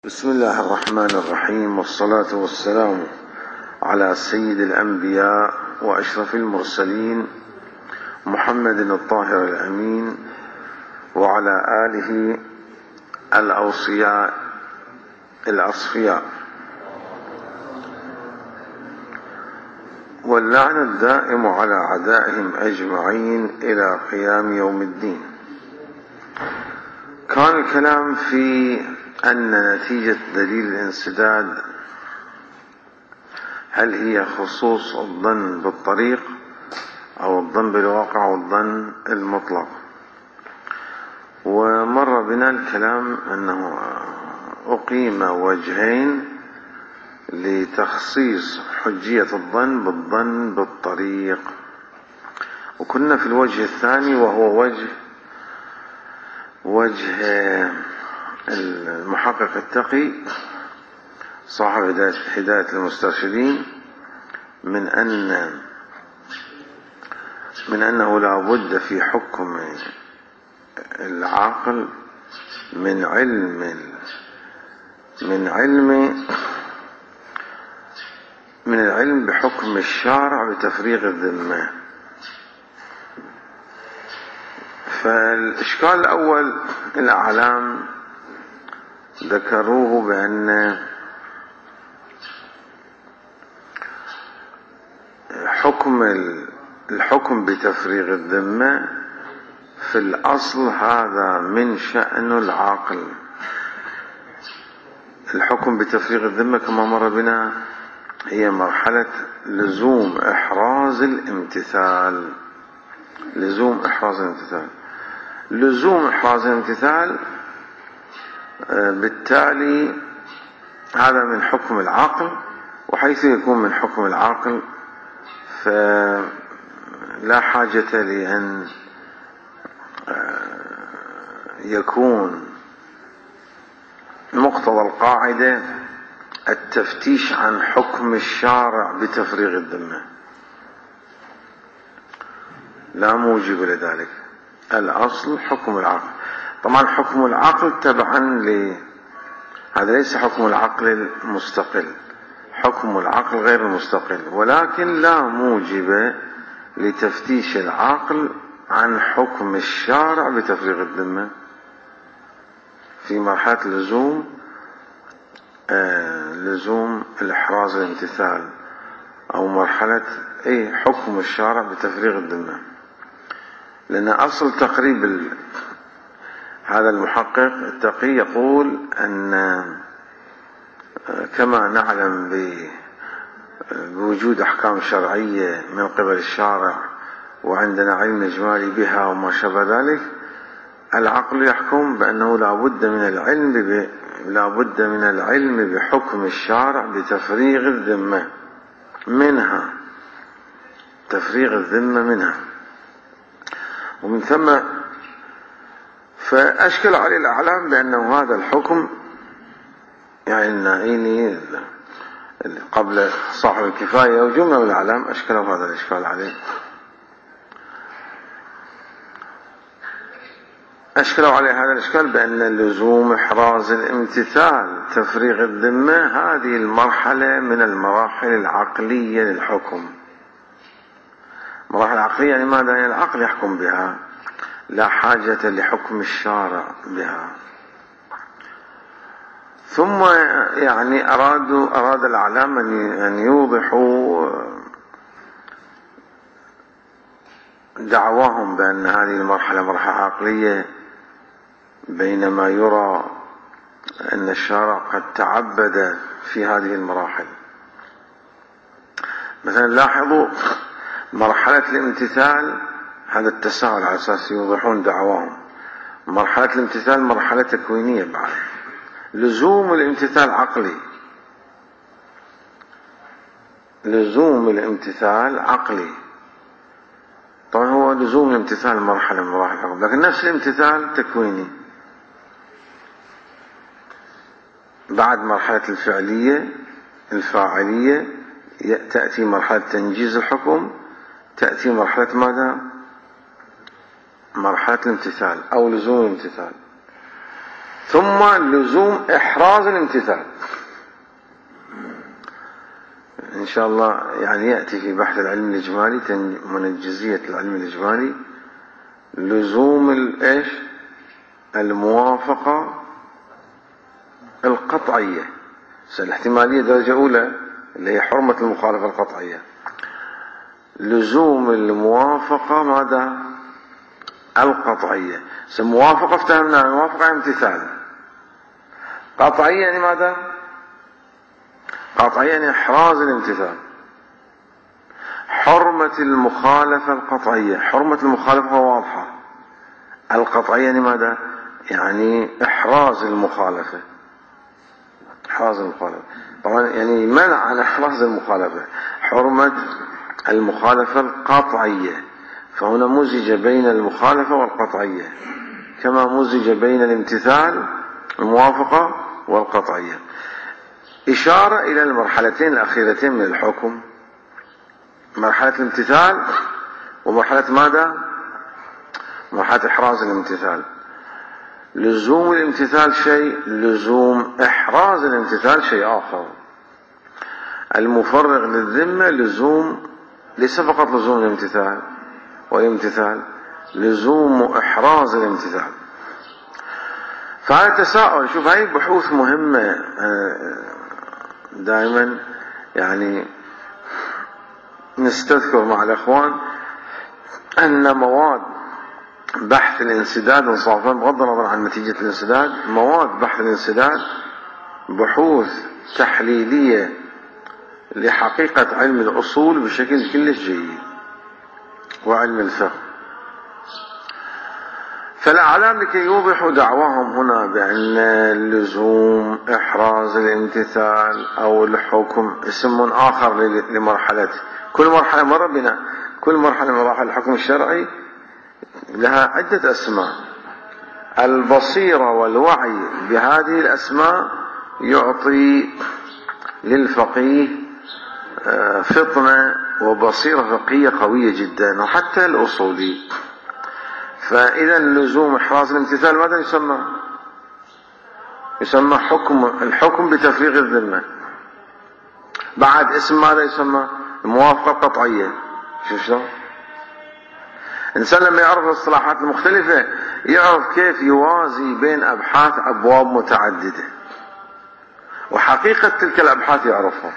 بسم الله الرحمن الرحيم، والصلاة والسلام على سيد الأنبياء وأشرف المرسلين محمد الطاهر الأمين وعلى آله الأوصياء الأصفياء، واللعن الدائم على أعدائهم أجمعين إلى قيام يوم الدين. كان الكلام في أن نتيجة دليل الانسداد هل هي خصوص الظن بالطريق أو الظن بالواقع أو الظن المطلق، ومر بنا الكلام أنه أقيم وجهين لتخصيص حجية الظن بالظن بالطريق، وكنا في الوجه الثاني وهو وجه المحقق التقي صاحب هداية المسترشدين من أنه لا بد في حكم العاقل من العلم بحكم الشارع بتفريغ الذمة. فالإشكال الأول الأعلام ذكروه بأن الحكم بتفريغ الذمة في الأصل هذا من شأن العاقل. الحكم بتفريغ الذمة كما مر بنا هي مرحلة لزوم إحراز الامتثال. لزوم إحراز الامتثال بالتالي هذا من حكم العاقل، وحيث يكون من حكم العاقل فلا حاجة لأن يكون مقتضى القاعدة التفتيش عن حكم الشارع بتفريغ الذمة، لا موجب لذلك. الأصل حكم العقل. طبعا حكم العقل تبعا هذا ليس حكم العقل المستقل، حكم العقل غير المستقل، ولكن لا موجب لتفتيش العقل عن حكم الشارع بتفريغ الذمة في مرحلة لزوم الإحراز الامتثال أو مرحلة حكم الشارع بتفريغ الذمة. لأن أصل تقريب هذا المحقق التقي يقول أن كما نعلم بوجود أحكام شرعية من قبل الشارع وعندنا علم إجمالي بها وما شابه ذلك، العقل يحكم بأنه لا بد من العلم بحكم الشارع بتفريغ الذمة منها، تفريغ الذمة منها. ومن ثم فأشكل عليه الأعلام بأنه هذا الحكم يعني قبل صاحب الكفاية وجملة من الأعلام أشكلوا هذا الإشكال عليه. أشكلوا عليه هذا الإشكال بأن لزوم إحراز الامتثال تفريغ الذمة هذه المرحلة من المراحل العقلية للحكم. مراحل عقلية يعني ماذا؟ يعني العقل يحكم بها، لا حاجة لحكم الشارع بها. ثم يعني أراد الأعلام أن يوضحوا دعواهم بأن هذه المرحلة مرحلة عقلية، بينما يرى أن الشارع قد تعبد في هذه المراحل. مثلا لاحظوا مرحلة الامتثال، هذا التساؤل على أساس يوضحون دعواهم. مرحلة الامتثال مرحلة تكوينية بعد. لزوم الامتثال عقلي، لزوم الامتثال عقلي. طبعا هو لزوم الامتثال مرحلة من مراحل الحكم، لكن نفس الامتثال تكويني. بعد مرحلة الفاعلية تأتي مرحلة تنجيز الحكم، تأتي مرحلة ماذا؟ مرحلة الامتثال أو لزوم الامتثال. ثم لزوم إحراز الامتثال. إن شاء الله يعني يأتي في بحث العلم الإجمالي من جزئية العلم الإجمالي لزوم الموافقة القطعية. الاحتمالية درجة أولى اللي هي حرمة المخالفة القطعية. لزوم الموافقة ماذا؟ القطعية. موافقة افتهمنا، موافقة امتثال. قطعية يعني ماذا؟ قطعية يعني إحراز الامتثال. حرمة المخالفة القطعية، حرمة المخالفة واضحة. القطعية يعني ماذا؟ يعني إحراز المخالفة. إحراز المخالفة طبعا يعني منع عن إحراز المخالفة. حرمة المخالفة القطعية، فهنا مزج بين المخالفة والقطعية كما مزج بين الامتثال الموافقة والقطعية. إشارة إلى المرحلتين الأخيرتين من الحكم، مرحلة الامتثال ومرحلة ماذا؟ مرحلة إحراز الامتثال. لزوم الامتثال شيء، لزوم إحراز الامتثال شيء آخر. المفرغ للذمة لزوم، ليس فقط لزوم الامتثال والامتثال، لزوم إحراز الامتثال. فهذا تساؤل. شوف هاي بحوث مهمة دائما يعني نستذكر مع الأخوان أن مواد بحث الانسداد انصافا بغض النظر عن نتيجة الانسداد، مواد بحث الانسداد بحوث تحليلية لحقيقة علم الأصول بشكل كلش جيد وعلم الفقه. فالأعلام لكي يوضحوا دعواهم هنا بأن لزوم إحراز الامتثال أو الحكم اسم آخر لمرحلة، كل مرحلة مر بنا، كل مرحلة من مراحل الحكم الشرعي لها عدة أسماء. البصيرة والوعي بهذه الأسماء يعطي للفقيه فطنة وبصيرة فقهية قوية جدا، وحتى الأصولي. فإذا لزوم إحراز الامتثال ماذا يسمى؟ يسمى الحكم بتفريغ الذمة. بعد اسم ماذا يسمى؟ الموافقة القطعية. شوف شلون؟ الإنسان لما يعرف الاصطلاحات المختلفة يعرف كيف يوازي بين أبحاث أبواب متعددة، وحقيقة تلك الأبحاث يعرفها.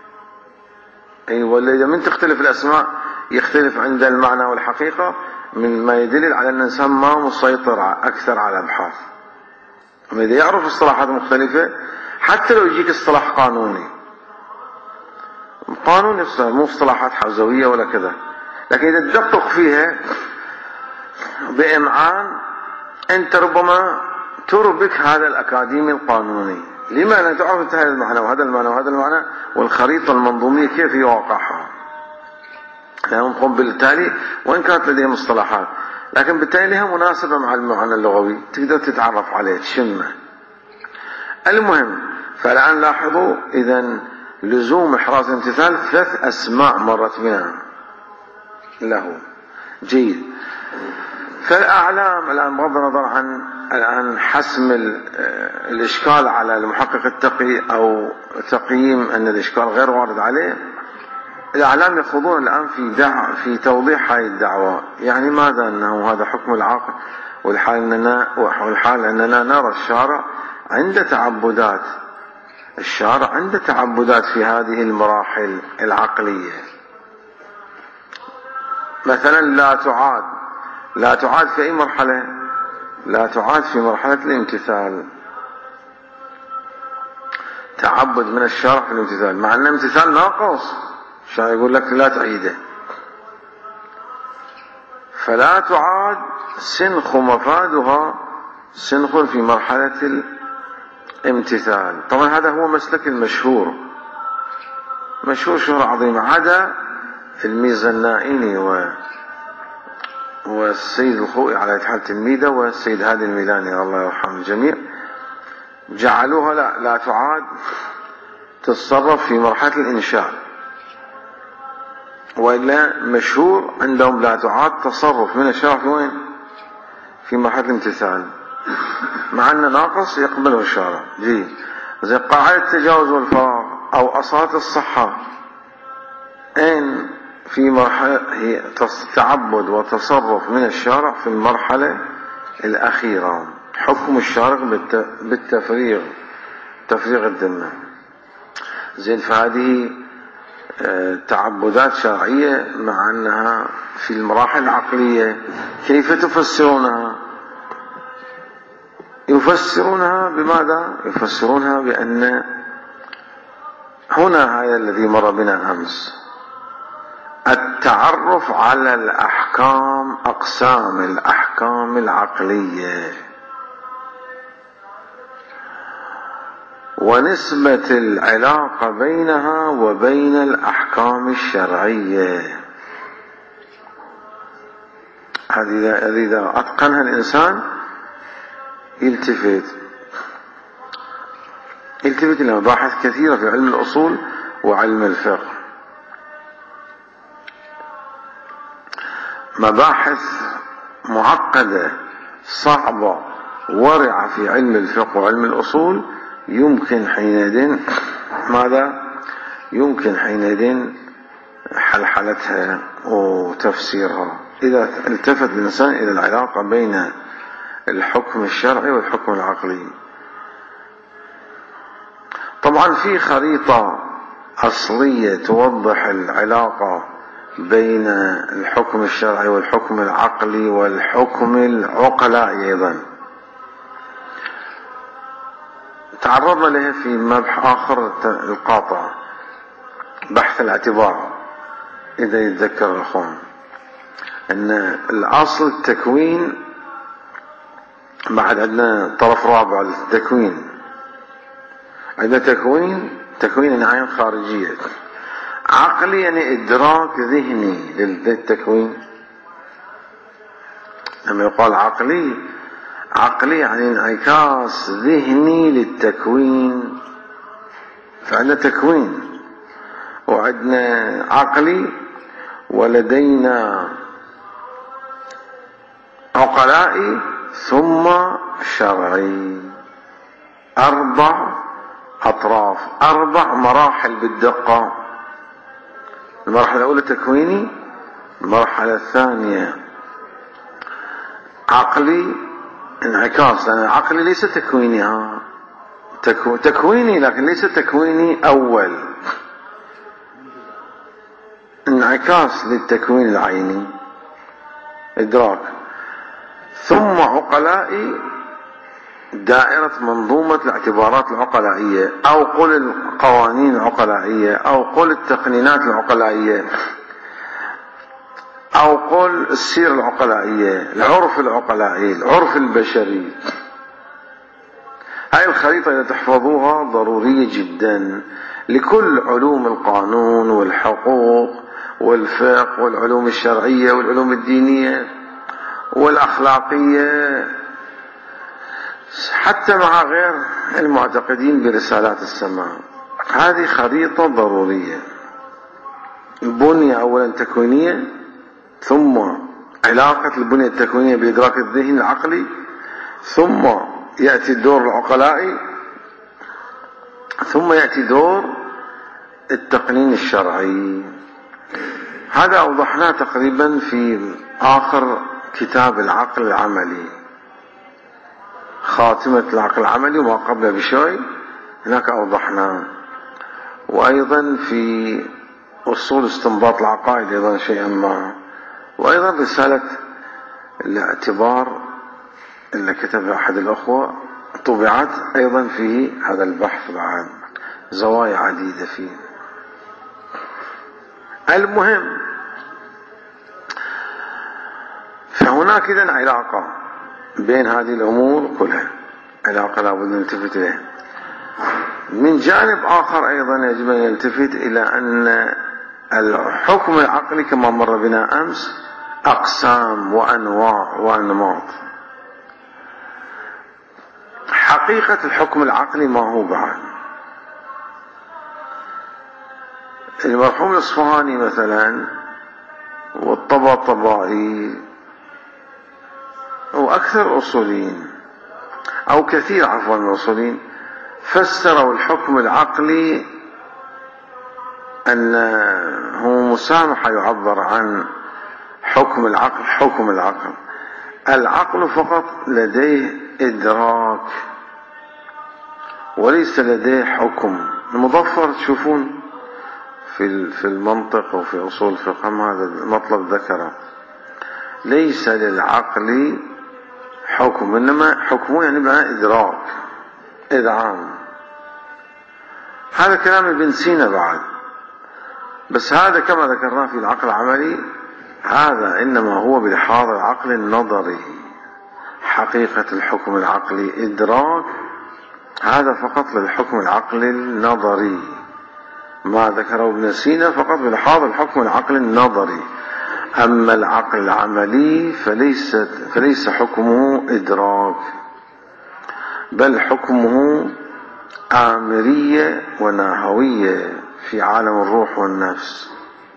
ولا إذا من تختلف الأسماء يختلف عند المعنى والحقيقة، من ما يدل على أن الإنسان ما مسيطر أكثر على الأبحاث. أما إذا يعرف اصطلاحات مختلفة حتى لو يجيك اصطلاح قانوني مو اصطلاحات حوزوية ولا كذا، لكن إذا تدقق فيها بإمعان أنت ربما تربك هذا الأكاديمي القانوني. لما؟ أنك تعرف هذا المعنى وهذا المعنى وهذا المعنى والخريطة المنظومية كيف يوقعها. نقوم بالتالي وإن كانت لديهم مصطلحات لكن بالتالي لها مناسبة مع المعنى اللغوي، تقدر تتعرف عليه تشمه. المهم، فالآن لاحظوا إذن لزوم إحراز الامتثال 3 أسماء مرت بنا له. جيد. فالأعلام الآن بغض النظر عن الآن حسم الإشكال على المحقق التقي أو تقييم أن الإشكال غير وارد عليه، الأعلام يخوضون الآن في توضيح هذه الدعوة. يعني ماذا؟ أنه هذا حكم العاقل، والحال أننا نرى الشارع عند تعبدات، الشارع عند تعبدات في هذه المراحل العقلية. مثلا لا تعاد في أي مرحلة؟ لا تعاد في مرحلة الامتثال. تعبد من الشارع في الامتثال، مع أن الامتثال ناقص، الشارع يقول لك لا تعيده. فلا تعاد سنخ مفادها سنخ في مرحلة الامتثال. طبعا هذا هو مسلك المشهور، مشهور شهرة عظيمة، عدا الميزنائيني والسيد الخوئي على اتحاد تلميذه والسيد هادي الميلاني الله يرحم الجميع، جعلوها لا تعاد تتصرف في مرحلة الإنشاء، وإلا مشهور عندهم لا تعاد تصرف من الشرع في وين؟ في مرحلة الامتثال. مع أنه ناقص يقبله الشارع. زي قاعدة التجاوز والفراغ أو أصالة الصحة، إن في مرحلة هي تعبد وتصرف من الشارع في المرحلة الأخيرة، حكم الشارع بالتفريغ، تفريغ الذمة. زين، فهذه تعبدات شرعية مع أنها في المراحل العقلية. كيف تفسرونها؟ يفسرونها بماذا؟ يفسرونها بأن هنا هذا الذي مر بنا أمس، التعرف على الأحكام، أقسام الأحكام العقلية ونسبة العلاقة بينها وبين الأحكام الشرعية. هذه إذا أتقنها الإنسان يلتفت إلى مباحث كثيرة في علم الأصول وعلم الفقه، مباحث معقدة صعبة ورعة في علم الفقه وعلم الأصول. يمكن حينئذ ماذا؟ يمكن حينئذ حلحلتها وتفسيرها إذا التفت الإنسان إلى العلاقة بين الحكم الشرعي والحكم العقلي. طبعا في خريطة أصلية توضح العلاقة بين الحكم الشرعي والحكم العقلي والحكم العقلائي أيضا، تعرضنا لها في مبحث آخر القاطع، بحث الاعتبار. إذا يتذكر الأخوان أن الأصل التكوين، بعد عندنا طرف رابع التكوين، عندنا تكوين عين خارجية، عقلي يعني إدراك ذهني للتكوين. لما يقال عقلي يعني انعكاس ذهني للتكوين. فعندنا تكوين وعندنا عقلي ولدينا عقلائي ثم شرعي. 4 أطراف، 4 مراحل بالدقة. المرحلة الأولى تكويني، المرحلة الثانية عقلي انعكاس، لأن عقلي ليس تكويني، تكويني لكن ليس تكويني أول، انعكاس للتكوين العيني، إدراك. ثم عقلائي، دائرة منظومة الاعتبارات العقلائية، أو قل القوانين العقلائية، أو قل التقنينات العقلائية، أو قل السيرة العقلائية، العرف العقلائي، العرف البشري. هاي الخريطة إذا تحفظوها ضرورية جدا لكل علوم القانون والحقوق والفقه والعلوم الشرعية والعلوم الدينية والأخلاقية، حتى مع غير المعتقدين برسالات السماء. هذه خريطة ضرورية، البنية أولا تكوينية، ثم علاقة البنية التكوينية بإدراك الذهن العقلي، ثم يأتي الدور العقلائي، ثم يأتي دور التقنين الشرعي. هذا أوضحناه تقريبا في آخر كتاب العقل العملي، خاتمة العقل العملي وما قبله بشوي، هناك أوضحناه. وأيضا في أصول استنباط العقائد أيضا شيئا ما، وأيضا رسالة الاعتبار اللي كتبها أحد الأخوة طبعت أيضا في هذا البحث، بعد زوايا عديدة فيه. المهم، فهناك إذن علاقة بين هذه الأمور كلها، علاقة لابد أن نلتفت إليها. من جانب آخر أيضا يجب أن يلتفت إلى أن الحكم العقلي كما مر بنا أمس أقسام وأنواع وأنماط. حقيقة الحكم العقلي ما هو بعد؟ المرحوم الإصفهاني مثلا والطباطبائي وأكثر أصوليين أو كثير عفوا من الأصوليين فسروا الحكم العقلي أنه مسامحة يعبر عن حكم العقل. حكم العقل، العقل فقط لديه إدراك وليس لديه حكم. المظفر تشوفون في المنطق وفي أصول الفقه هذا المطلب ذكره، ليس للعقل حكم، إنما حكمه يعني بمعنى إدراك، إذعان. هذا كلام ابن سينا بعد، بس هذا كما ذكرناه في العقل العملي هذا إنما هو بلحاظ العقل النظري. حقيقة الحكم العقلي إدراك، هذا فقط للحكم العقلي النظري. ما ذكره ابن سينا فقط بلحاظ الحكم العقلي النظري. أما العقل العملي فليس حكمه إدراك، بل حكمه آمرية ونهوية في عالم الروح والنفس.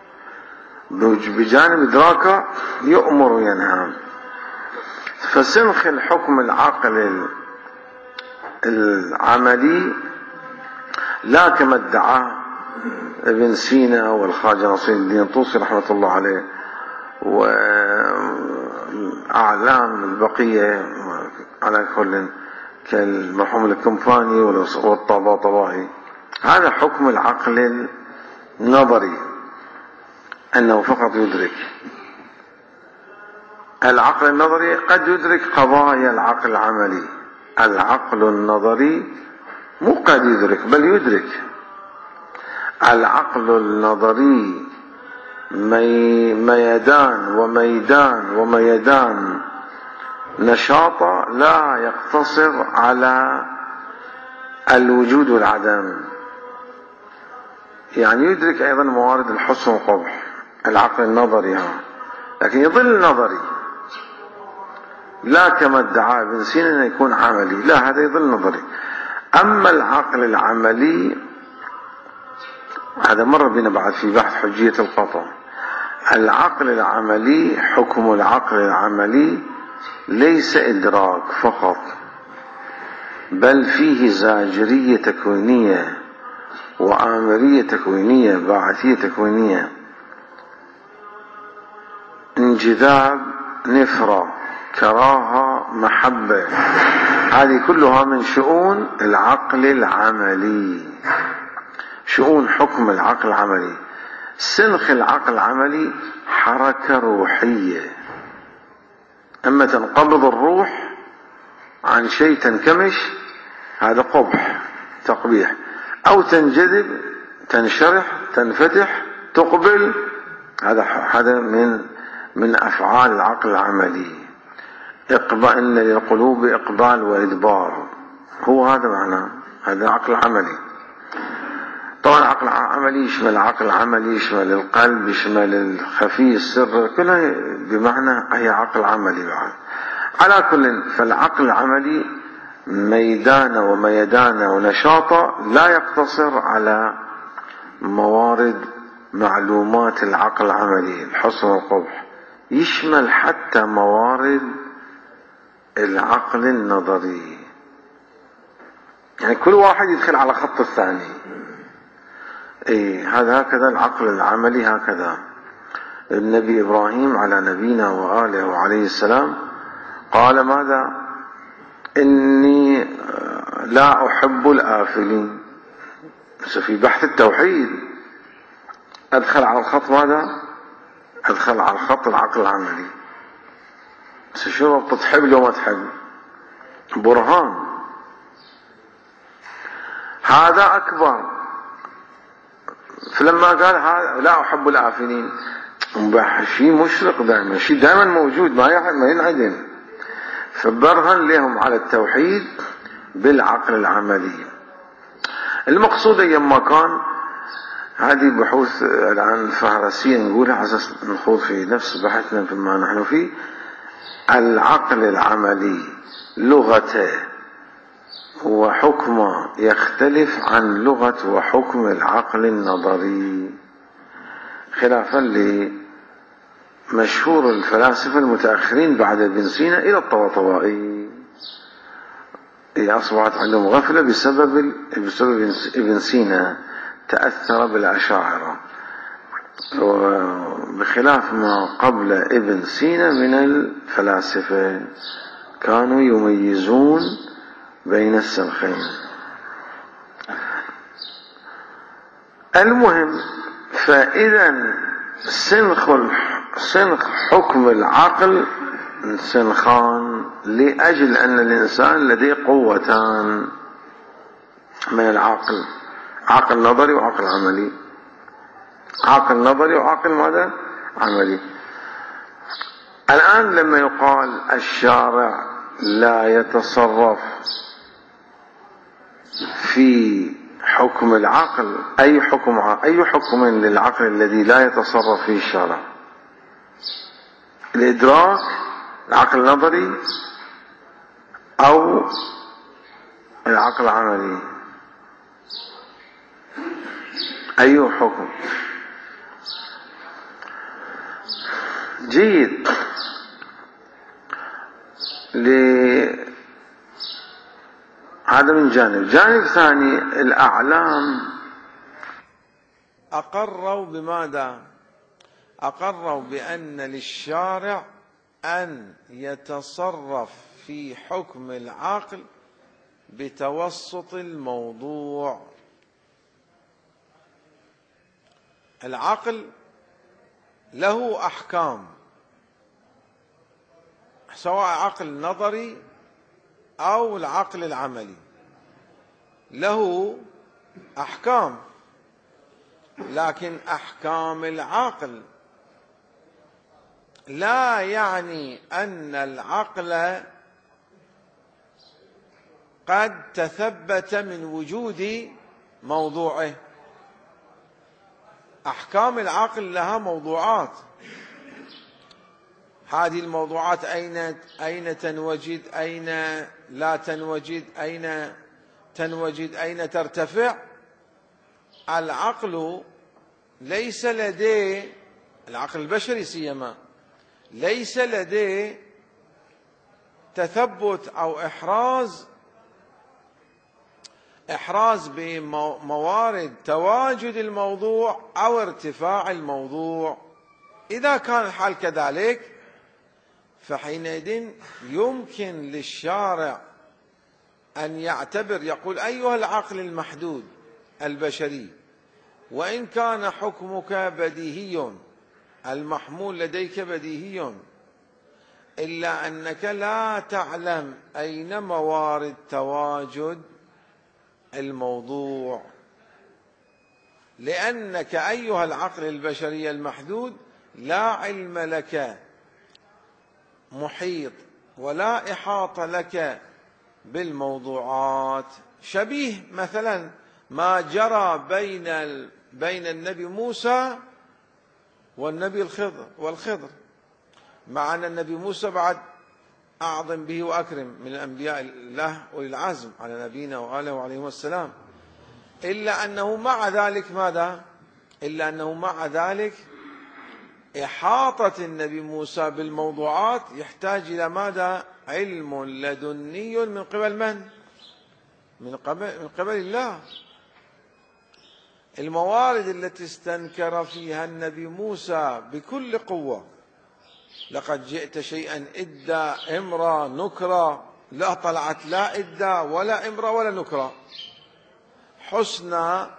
بجانب إدراكه يؤمر وينهى. فسنخ الحكم العقل العملي لا كما ادعاه ابن سينا والخواجة نصير الدين الطوسي رحمة الله عليه وأعلام البقية على كل كالمرحوم الكمفاني والطباطبائي. هذا حكم العقل النظري، أنه فقط يدرك. العقل النظري قد يدرك قضايا العقل العملي. العقل النظري مو قد يدرك بل يدرك. العقل النظري ميدان وميدان نشاطه لا يقتصر على الوجود والعدم، يعني يدرك أيضا موارد الحسن والقبح. العقل النظري لكن يظل نظري، لا كما ادعى ابن سينا أن يكون عملي، لا، هذا يظل نظري. أما العقل العملي هذا مر بنا بعد في بحث حجية القطع. العقل العملي، حكم العقل العملي ليس إدراك فقط، بل فيه زاجرية تكوينية وآمرية تكوينية، باعثية تكوينية، انجذاب، نفرة، كراهة، محبة. هذه كلها من شؤون العقل العملي، شؤون حكم العقل العملي. سنخ العقل العملي حركة روحية، أما تنقبض الروح عن شيء تنكمش هذا قبح تقبيح، أو تنجذب تنشرح تنفتح تقبل، هذا من أفعال العقل العملي. إن للقلوب إقبال وإدبار، هو هذا معناه، هذا عقل عملي. طبعا العقل العملي يشمل العقل العملي، يشمل القلب، يشمل الخفي السر، كلها بمعنى هي عقل عملي بعد. على كل، فالعقل العملي ميدان وميدان ونشاطه لا يقتصر على موارد معلومات العقل العملي الحسن والقبح، يشمل حتى موارد العقل النظري. يعني كل واحد يدخل على خط الثاني. هذا هكذا العقل العملي. هكذا النبي إبراهيم على نبينا وآله وعليه السلام قال ماذا؟ إني لا أحب الآفلين. بس في بحث التوحيد أدخل على الخط ماذا؟ أدخل على الخط العقل العملي. بس شو ربط تحب لو ما تحب؟ برهان. هذا أكبر. فلما قال هذا لا أحب الآفلين، شيء مشرق دائما، شيء دائما موجود ما ينعدم. فبرهن لهم على التوحيد بالعقل العملي. المقصود أيما كان، هذه بحوث الآن الفهرسية نقولها على أساس نخوض في نفس بحثنا فيما نحن فيه. العقل العملي لغته وحكمه يختلف عن لغة وحكم العقل النظري، خلافا لمشهور الفلاسفة المتأخرين بعد ابن سينا إلى الطباطبائي. أصبحت عندهم غفلة بسبب ابن سينا تأثر بالأشاعرة، بخلاف ما قبل ابن سينا من الفلاسفة كانوا يميزون بين السنخين. المهم، فإذا سنخ حكم العقل سنخان لأجل أن الإنسان لديه قوتان من العقل، عقل نظري وعقل عملي. عقل نظري وعقل ماذا؟ عملي. الآن لما يقال الشارع لا يتصرف في حكم العقل، أي حكم للعقل الذي لا يتصرف فيه الشارع؟ الإدراك، العقل النظري، أو العقل العملي؟ أي حكم؟ جيد. هذا من جانب. جانب ثاني، الأعلام أقروا بماذا؟ أقروا بأن للشارع أن يتصرف في حكم العقل بتوسط الموضوع. العقل له أحكام، سواء عقل نظري أو العقل العملي له أحكام، لكن أحكام العقل لا يعني أن العقل قد تثبت من وجود موضوعه. أحكام العقل لها موضوعات، هذه الموضوعات أين تنوجد، أين لا تنوجد، أين تنوجد، أين ترتفع. العقل ليس لديه، العقل البشري سيما، ليس لديه تثبت أو إحراز بموارد تواجد الموضوع أو ارتفاع الموضوع. إذا كان الحال كذلك فحينئذ يمكن للشارع أن يعتبر، يقول أيها العقل المحدود البشري، وإن كان حكمك بديهي، المحمول لديك بديهي، إلا أنك لا تعلم أين موارد تواجد الموضوع، لأنك أيها العقل البشري المحدود لا علم لك محيط ولا إحاطة لك بالموضوعات. شبيه مثلا ما جرى بين النبي موسى والنبي والخضر، مع أن النبي موسى بعد أعظم به وأكرم من الأنبياء الله وللعزم على نبينا وآله وعليهم السلام، إلا أنه مع ذلك ماذا؟ إلا أنه مع ذلك إحاطة النبي موسى بالموضوعات يحتاج إلى ماذا؟ علم لدني من قبل من؟ من قبل الله. الموارد التي استنكر فيها النبي موسى بكل قوة، لقد جئت شيئا إدا إمرا نكرا، لا طلعت لا إدا ولا إمرا ولا نكرا، حسنى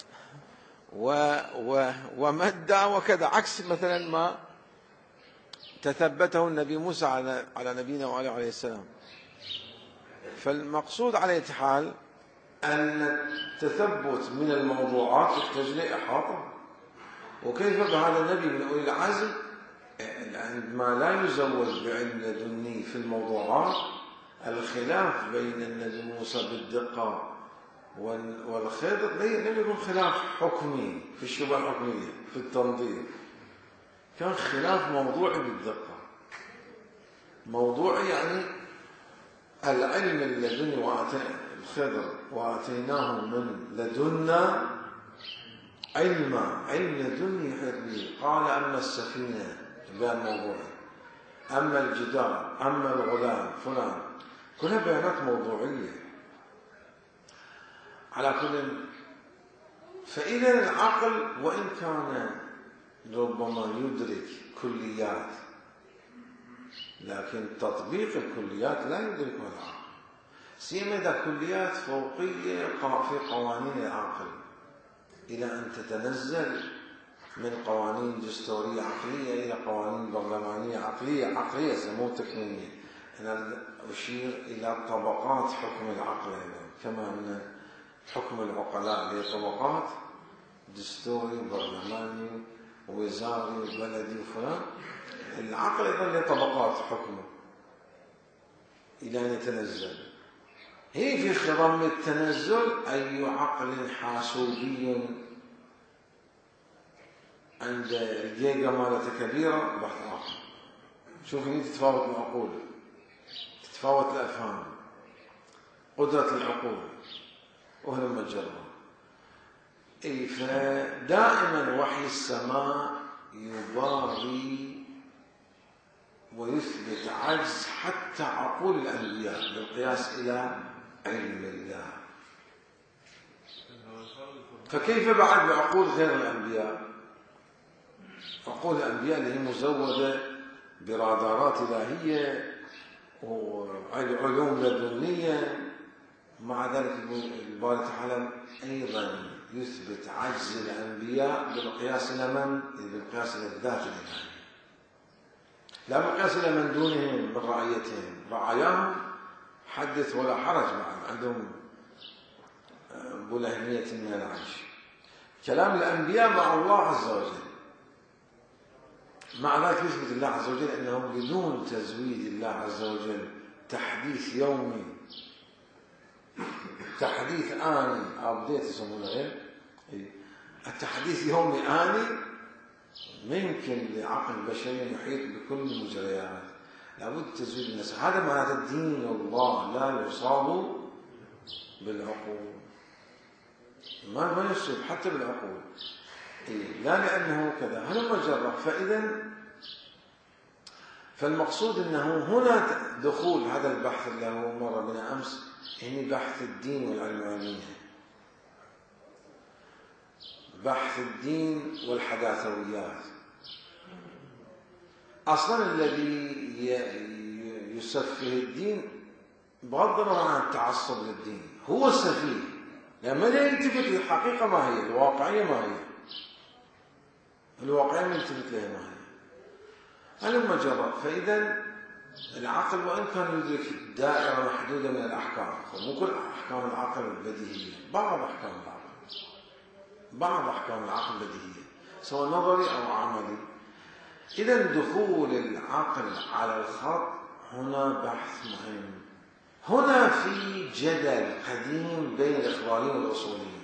ومدى وكذا، عكس مثلا ما تثبته النبي موسى على نبينا وعليه عليه السلام. فالمقصود على أي حال أن التثبت من الموضوعات يحتاج إلى إحاطة. وكيف بهذا النبي من أولي العزم عندما لا يزود بعلم لدني في الموضوعات؟ الخلاف بين النبي موسى بالدقة والخضر لم يكن خلاف حكمي في الشبهة الحكمية في التنظير، كان خلاف موضوعي بالدقة. موضوعي يعني العلم اللدني الخضر وآتيناه من لدنا علم لدني حربي. قال أما السفينة بان موضوعي، أما الجدار، أما الغلام فلان، كلها بيانات موضوعية. على كل، فإذا العقل وإن كان ربما يدرك كليات، لكن تطبيق الكليات لا يدركها العقل، سيما إذا كليات فوقية في قوانين العقل، إلى أن تتنزل من قوانين دستورية عقلية إلى قوانين برلمانية عقلية سموه تكوينية. أنا أشير إلى طبقات حكم العقل أيضا، كما أن حكم العقلاء له طبقات، دستوري برلماني ووزاري وبلدي وفلان، العقل أيضا له طبقات حكمه إلى أن يتنزل. هي في خضم التنزل أي عقل حاسوبي عند الجيجا مالته كبيرة بحث آخر. شوف هني تتفاوت العقول، تتفاوت الأفهام، قدرة العقول وهلم الجرة. فدائما وحي السماء يباري ويثبت عجز حتى عقول الأنبياء بالقياس إلى علم الله. فكيف بعد بعقول غير الأنبياء؟ عقول الأنبياء اللي هي مزودة برادارات إلهية وعلوم لدنية، مع ذلك الباري تعالى أيضا يثبت عجز الأنبياء بالقياس إلى من؟ بالقياس إلى الذات الإلهية، لا بالقياس إلى من دونهم من رعيتهم. رعاياهم حدث ولا حرج، معهم عندهم بلهنية من العيش. كلام الأنبياء مع الله عز وجل، مع ذلك يثبت الله عز وجل أنهم بدون تزويد الله عز وجل تحديث يومي، تحديث آني أو بديت يسمونه غير التحديث يومي آني، ممكن لعقل بشري يحيط بكل المجريات، لابد تزويد الناس. هذا معناته دين الله لا يصاب بالعقول، ما يصيب حتى بالعقول، لا لأنه كذا. هل مجرد؟ فالمقصود أنه هنا دخول هذا البحث اللي هو مر بنا أمس، يعني بحث الدين والعلمانية، بحث الدين والحداثويات. أصلا الذي يسفه الدين بغض النظر عن التعصب للدين هو السفيه، لما لا يلتفت للحقيقة ما هي الواقعية، ما هي الواقعية، ما يلتفت لها ما هي. هلما جرى. فإذا العقل وإن كان يدرك دائرة محدودة من الأحكام، فمو كل أحكام العقل البديهية، بعض أحكام العقل البديهية سواء نظري أو عملي. إذا دخول العقل على الخط هنا بحث مهم. هنا في جدل قديم بين الإخباريين والأصوليين،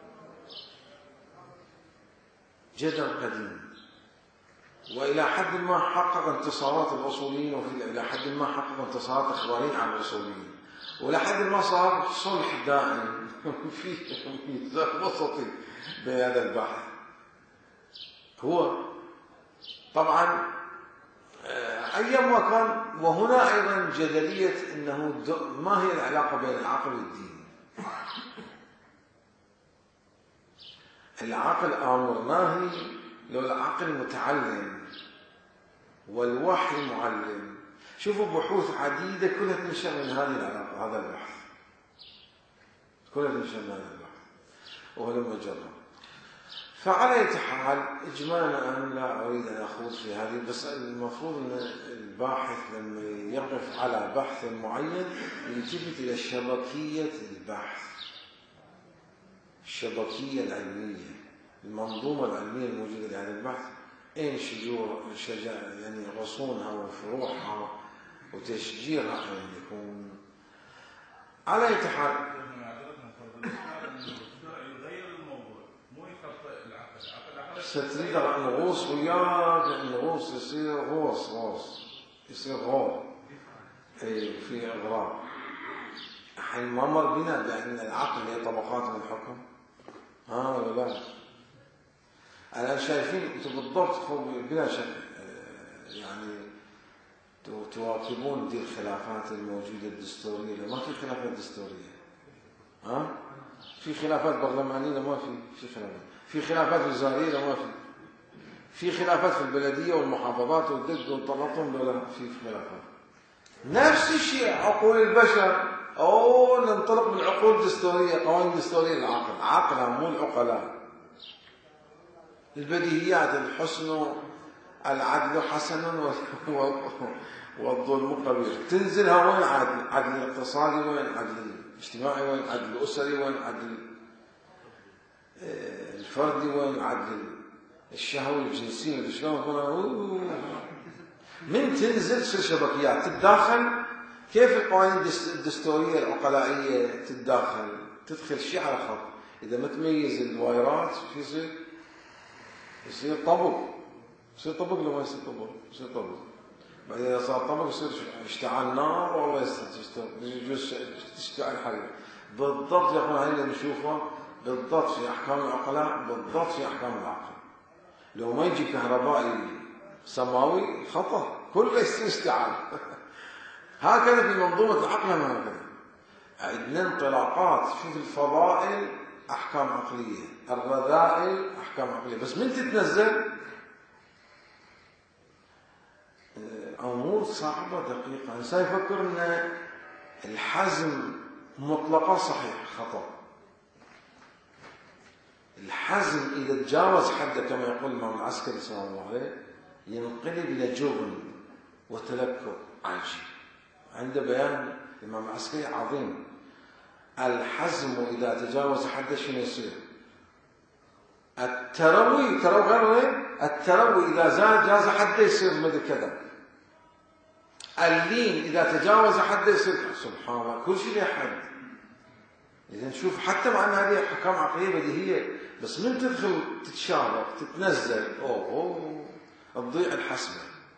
جدل قديم، وإلى حد ما حقق انتصارات الأصوليين، وإلى حد ما حقق انتصارات الإخباريين على الأصوليين، وإلى حد ما صار صلح دائم في ميزان وسطي بهذا البحث. هو طبعا أيام ما كان. وهنا أيضا جدلية أنه ما هي العلاقة بين العقل والدين. العقل آمر ناهي، لو العقل متعلم والوحي معلم. شوفوا بحوث عديدة كلها تنشأ من هذه العلاقة، هذا البحث كلها تنشأ من هذا البحث وهلم جرى. فعلى أي حال إجمالا أنا لا أريد أن أخوض في هذه، بس المفروض أن الباحث لما يقف على بحث معين يلتفت إلى شبكية البحث، الشبكية العلمية، المنظومة العلمية الموجودة لهذا البحث، أين يعني غصونها وفروعها وتشجيرها أين يكون. على أي حال ستريد الغوص وياك، الغوص يصير غوص يصير غور في إغراء. حين ما مر بنا بأن العقل له طبقات من الحكم، ولا لا؟ أنا شايفين أنتم بالضبط بلا شك، يعني تواكبون دي الخلافات الموجودة الدستورية؟ ما في خلافات دستورية، ها؟ في خلافات برلمانية؟ ما في خلافات. في خلافات وزارية؟ ما في خلافات في البلدية والمحافظات والدق والطلطم؟ ولا في خلافات. نفس الشيء عقول البشر، أو ننطلق من عقول دستورية، قوانين دستورية للعقل، عقلها مو العقلاء. البديهيات، الحسن العدل حسن والظلم قبيح، تنزلها وين عدل؟ عدل الاقتصادي وين؟ عدل الاجتماعي وين؟ عدل الأسري وين؟ عدل الفردي وين؟ عدل الشهوي الجنسي شلون؟ من تنزل تصير شبكيات تتداخل. كيف القوانين الدستورية العقلائية تتداخل؟ تدخل شيء على خط. إذا ما تميز الوايرات شو يصير؟ يصير طبق. يصير طبق لو ما يصير طبق؟ يصير طبق. بعدين إذا صار طبق يصير اشتعال نار، والله يجوز تشتعل حريق. بالضبط يا أخوان، هاي اللي نشوفه بالضبط في أحكام العقلاء، بالضبط في أحكام العقل. لو ما يجي كهربائي سماوي خطر، كله يصير اشتعال. هكذا في منظومة العقل، هكذا عندنا انطلاقات. شوف الفضائل أحكام عقلية، الرذائل أحكام عقلية، بس من تتنزل أمور صعبة دقيقة. الإنسان يفكر أن الحزم مطلقة صحيح، خطأ. الحزم إذا تجاوز حده كما يقول الإمام العسكري صلى الله عليه ينقلب إلى جبن وتلكؤ عجيب. عند بيان الإمام العسكري عظيم. الحزم إذا تجاوز حده شنو يصير؟ التروي التروي إذا جاز حده يصير مثل كذا. اللين إذا تجاوز حده يصير سبحان الله، كل شيء له حد. إذا نشوف حتى مع أن هذه أحكام عقلية بديهية، بس من تدخل تتشابك تتنزل تضيع الحسبة.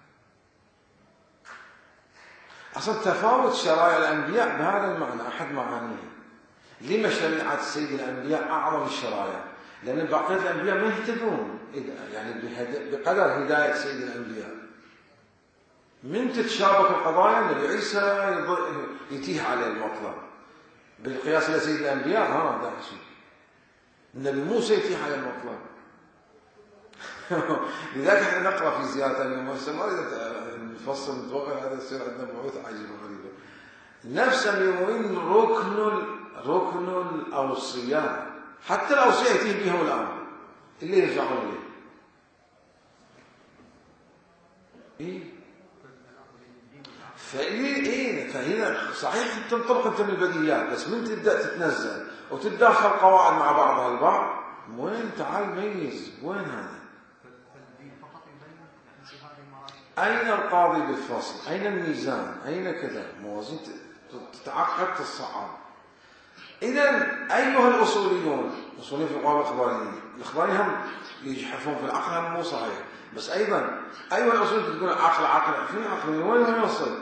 أصلا تفاوت شرائع الأنبياء بهذا المعنى أحد معانيه. لما شريعة سيد الأنبياء أعظم الشرائع؟ لأن بقية الأنبياء ما يهتدون يعني بقدر هداية سيد الأنبياء. من تتشابك القضايا النبي عيسى يتيه عليه المطلب بالقياس إلى سيد الأنبياء، ده شيء. النبي موسى يتيه على المطلب. لذلك احنا نقرأ في زيارة النبي موسى، ما نفصل نتوقع هذا يصير عندنا بعوث عجيبة غريبة. نفس المؤمن ركن الأوصياء، حتى الأوصياء يتيه بهم الأمر اللي يرجعون إليه. فهنا صحيح تنطلق انت من البديهيات، بس من تبدا تتنزل وتتداخل قواعد مع بعضها البعض، وين تعال ميز وين هذا؟ اين القاضي بالفصل؟ اين الميزان؟ اين كذا؟ موازين تتعقد الصعاب. اذا ايها الاصوليون في القوانين الاخباريين، الاخباريين هم يجحفون في العقل، هم مو صحيح. بس ايضا ايها الاصوليون تقول عقل في عقل وين يوصل؟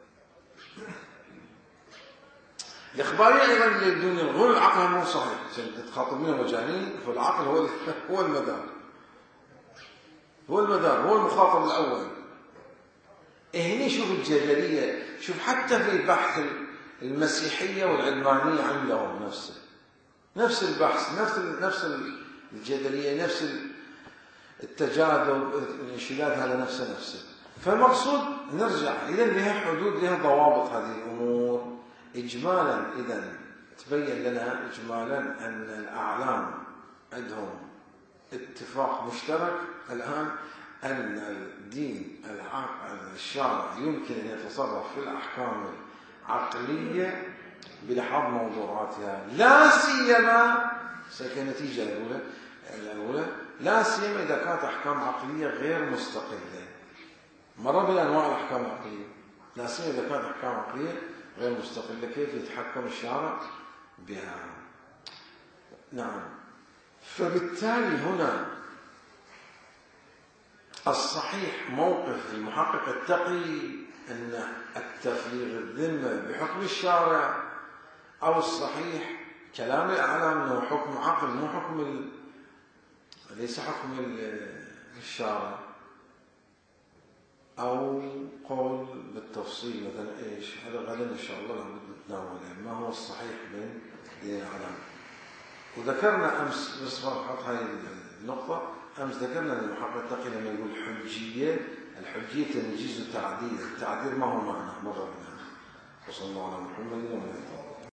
الإخبارية أيضا اللي بدون يلغون العقل مو صحيح، تخاطبون مجانين، فالعقل هو المدار، هو المخاطب الأول. هنا شوف الجدلية، شوف حتى في بحث المسيحية والعلمانية عندهم نفس البحث، نفس الجدلية، نفس التجاذب، الانشداد، هذا نفسه. فالمقصود نرجع إذا لها حدود، لها ضوابط هذه الأمور. إجمالا إذا تبين لنا إجمالا أن الأعلام عندهم اتفاق مشترك الآن أن الدين الشرع يمكن أن يتصرف في الأحكام العقلية بلحاظ موضوعاتها، لا سيما كنتيجة الأولى لا سيما إذا كانت أحكام عقلية غير مستقلة. مرة بأنواع الأحكام العقلية، لا سيما إذا كانت أحكام عقلية غير مستقلة، كيف يتحكم الشارع بها؟ نعم. فبالتالي هنا الصحيح موقف المحقق التقي أن التفريغ الذمة بحكم الشارع، أو الصحيح كلام الأعلام أنه حكم عقل مو حكم ليس حكم الشارع. أو قول بالتفصيل مثلا إيش هذا غدا إن شاء الله لابد نتناوله ما هو الصحيح من دين العلم. وذكرنا أمس بس حط هاي النقطة أمس ذكرنا أن المحقق التقي لما يقول الحجية تنجيز التعديل ما هو معنى مرة بنا. وصلى الله على محمد وعلى آله.